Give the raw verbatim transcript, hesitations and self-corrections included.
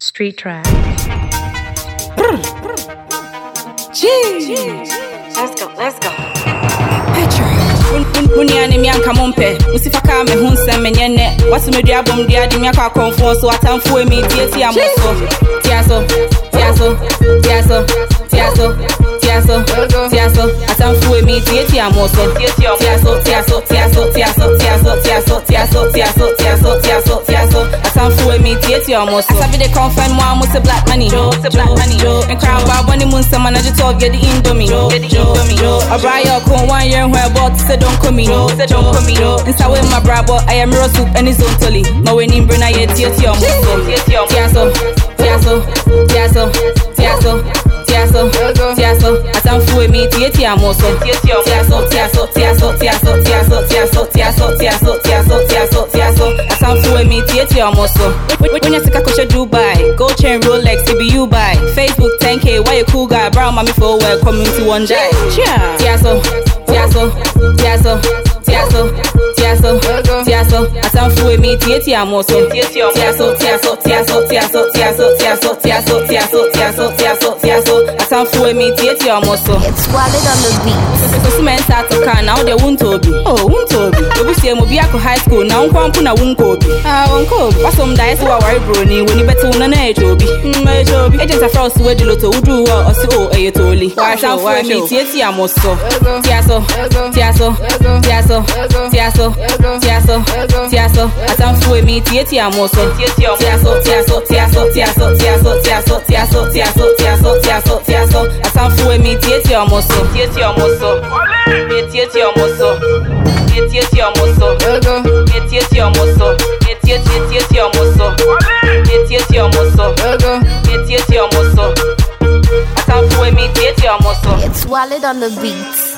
Street track. Jeez. Let's go, let's go. Uniani mi anka mompe usifaka me hunse menyene wasu media bom dia di mi akwa konfo so atamfo emi tieti amoso tiaso tiaso tiaso tiaso tiaso tiaso atamfo emi tieti amoso tiaso tiaso tiaso tiaso tiaso tiaso tiaso tiaso tiaso tiaso tiaso atamfo emi tieti amoso asabi de confirm mo amoso black money to black money and crown ba boni munse manager to get the indomie get the indomie abraya ko one year where about say don't come in say don't come in inside with my brabo I am raw soup and it's on tolly no we nim brina ye tieti amoso tiaso tiaso tiaso tiaso tiaso tiaso atamfo emi tieti amoso tiaso tiaso tiaso tiaso tiaso tiaso tiaso tiaso tiaso tiaso tiaso atamfo emi tieti amoso when you take a coach Dubai gold chain Rolex it be you buy Facebook ten K why you cool guy brown mommy for work community one day tiaso tiaso tiaso tiaso tiaso tiaso atamfo emi tieti amoso tiaso tiaso tiaso tiaso tiaso tiaso tiaso tiaso tiaso tiaso tiaso atamfo emi tieti amoso It's Walid on the beat. so men start to can now they won't obi oh won't obi obi say mo bi akọ high school now nkwampu na wonko obi ah wonko obi wasom dai so wa worry bro ni woni beto na na ejo obi mm ejo obi agent afros we di loto udu wa osi o eyetoli wa atamfo emi tieti amoso tiaso tiaso tiaso tiaso tiaso tiaso atamfo emi tieti amoso tiaso tiaso tiaso tiaso tiaso tiaso tiaso tiaso tiaso tiaso tiaso atamfo emi tieti amoso tieti amoso tieti amoso tieti amoso tieti amoso tieti tieti amoso tieti amoso tieti amoso atamfo emi tieti amoso It's Walid on the beat.